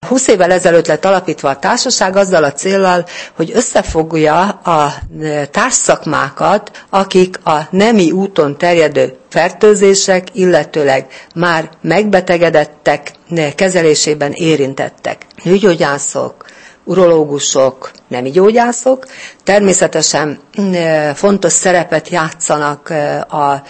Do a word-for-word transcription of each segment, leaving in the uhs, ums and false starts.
húsz évvel ezelőtt lett alapítva a társaság azzal a céllal, hogy összefogja a társszakmákat, akik a nemi úton terjedő fertőzések, illetőleg már megbetegedettek kezelésében érintettek. Nőgyógyászok, urológusok, nemi gyógyászok, természetesen fontos szerepet játszanak a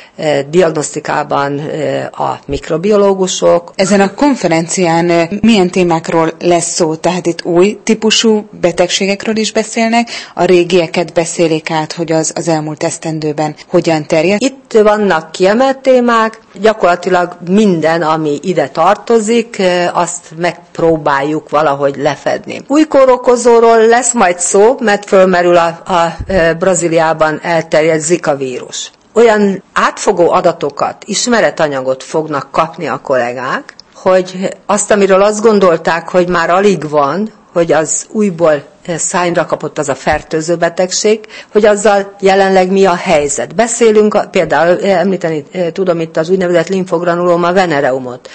diagnosztikában a mikrobiológusok. Ezen a konferencián milyen témákról lesz szó? Tehát itt új típusú betegségekről is beszélnek, a régieket beszélik át, hogy az, az elmúlt esztendőben hogyan terjed. Itt vannak kiemelt témák, gyakorlatilag minden, ami ide tartozik, azt megpróbáljuk valahogy lefedni. Új kórokozóról lesz majd szó, mert fölmerül a, a Brazíliában elterjedt Zika vírus. Olyan átfogó adatokat, ismeretanyagot fognak kapni a kollégák, hogy azt, amiről azt gondolták, hogy már alig van, hogy az újból szárnyra kapott az a fertőző betegség, hogy azzal jelenleg mi a helyzet. Beszélünk, például említeni tudom itt az úgynevezett limfogranuloma venereumot,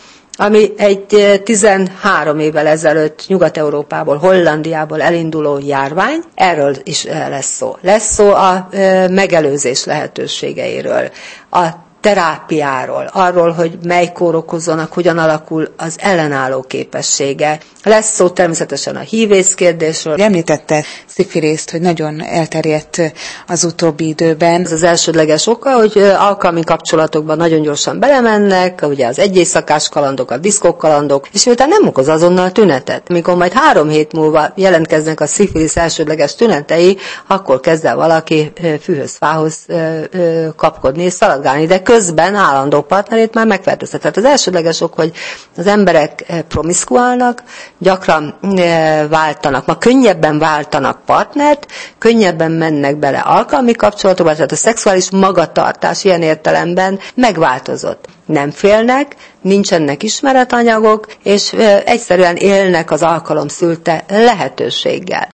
ami egy tizenhárom évvel ezelőtt Nyugat-Európából, Hollandiából elinduló járvány, erről is lesz szó. Lesz szó a megelőzés lehetőségeiről, a terápiáról, arról, hogy mely kórokozónak hogyan alakul az ellenálló képessége. Lesz szó természetesen a hívész kérdésről. Említette szifilészt, hogy nagyon elterjedt az utóbbi időben. Ez az elsődleges oka, hogy alkalmi kapcsolatokban nagyon gyorsan belemennek, ugye az egyéjszakás kalandok, a diszkókalandok, és miután nem okoz azonnal tünetet. Mikor majd három hét múlva jelentkeznek a szifilisz elsődleges tünetei, akkor kezd el valaki fűhöz-fához kapkodni és szaladgálni, de közben állandó partnerét már megfertőzhet. Tehát az elsődleges ok, hogy az emberek promiszkuálnak, gyakran váltanak, ma könnyebben váltanak partnert, könnyebben mennek bele alkalmi kapcsolatokba, tehát a szexuális magatartás ilyen értelemben megváltozott. Nem félnek, nincsenek ismeretanyagok, és egyszerűen élnek az alkalom szülte lehetőséggel.